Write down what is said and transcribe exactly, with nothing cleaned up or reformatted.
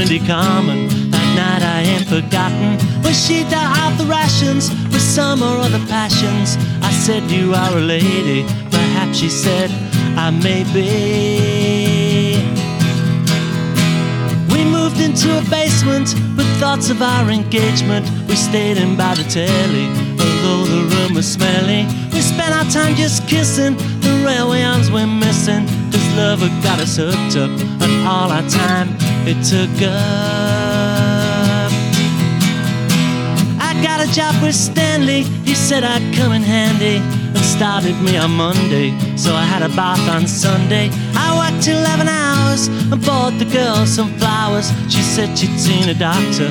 Windy Common. That night I ain't forgotten when she died out the rations for some or other passions. I said, you are a lady. Perhaps she said, I may be. We moved into a basement with thoughts of our engagement. We stayed in by the telly, although the room was smelly. We spent our time just kissing. The railway arms were missing. This love had got us hooked up, and all our time it took up. I got a job with Stanley. He said I'd come in handy, and started me on Monday. So I had a bath on Sunday. I worked eleven hours and bought the girl some flowers. She said she'd seen a doctor